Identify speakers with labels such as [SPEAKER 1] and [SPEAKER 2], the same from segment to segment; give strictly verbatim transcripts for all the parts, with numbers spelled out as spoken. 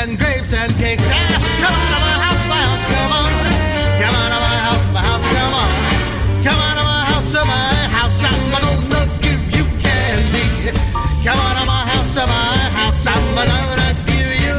[SPEAKER 1] and grapes and cakes. Ah, come on to my house, my house, come on. Come on to my house, my house, come on. Come on to my house, to my house, I'm gonna give you candy. Come on to my house, to my house, I'm gonna give you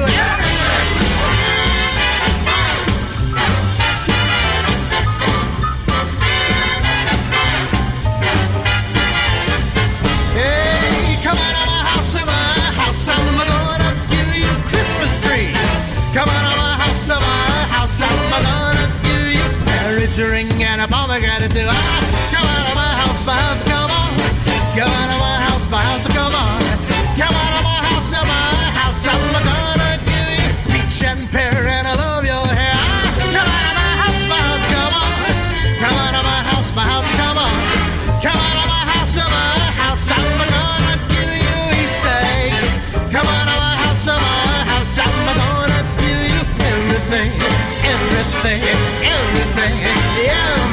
[SPEAKER 1] hey, come on to my house, to my house, I'm gonna give you a Christmas tree. Come on to my house, to my house, I'm gonna give you a marriage ring and a pomegranate too. Ah, come on to my house, my house, come on. Come on to my house, my house, come on. Come on to my house, to my house, I'm gonna give you peach and pear and I love your hair. Ah, come on to my house, my house, come on. Come on to my house, my house, come on. Come on to my house, to my house, I'm gonna give you Easter egg. Come on to my house, to my house, I'm gonna give you everything, everything, everything, yeah.